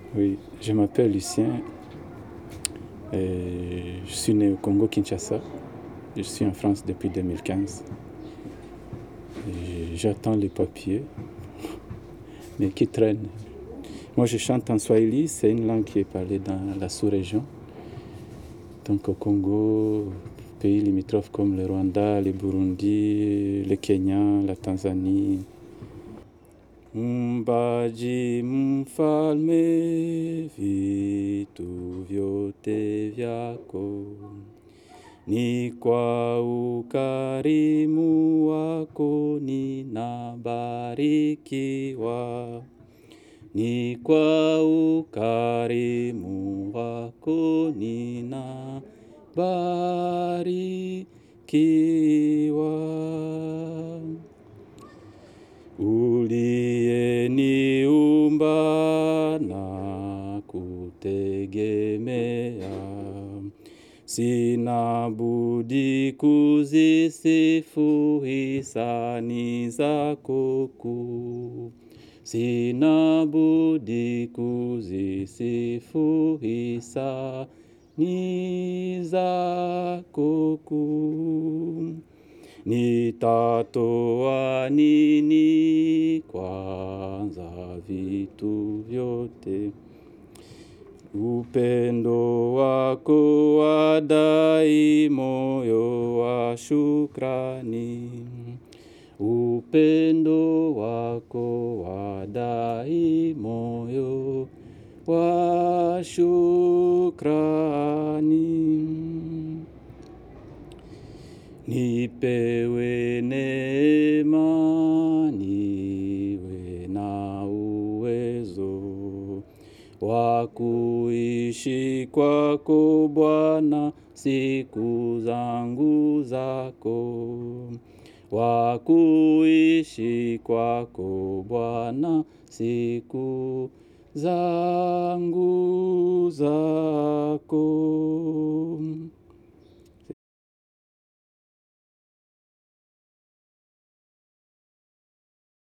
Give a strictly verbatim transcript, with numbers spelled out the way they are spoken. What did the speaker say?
Oui, je m'appelle Lucien. Et je suis né au Congo-Kinshasa. Je suis en France depuis deux mille quinze. Et j'attends les papiers, mais qui traînent. Moi, je chante en Swahili, c'est une langue qui est parlée dans la sous-région. Donc au Congo, pays limitrophes comme le Rwanda, le Burundi, le Kenya, la Tanzanie. Mbaji mfalme, vitu vyote vyako ni kwa ukarimu wako ninabarikiwa, ni kwa ukarimu wako ninabarikiwa. Uliyeniumba na kutegemea, sina budi kuzisifu hisani zako kuu. Sina budi kuzisifu hisani zako kuu. Nitatoa nini kwanza vitu vyote? Upendo wako wadai moyo wa shukrani. Upendo wako wadai moyo wa shukrani. Nipewe neema, niwe na uwezo wa kuishi kwako Bwana siku zangu zako. Wa kuishi kwako Bwana siku zangu zako.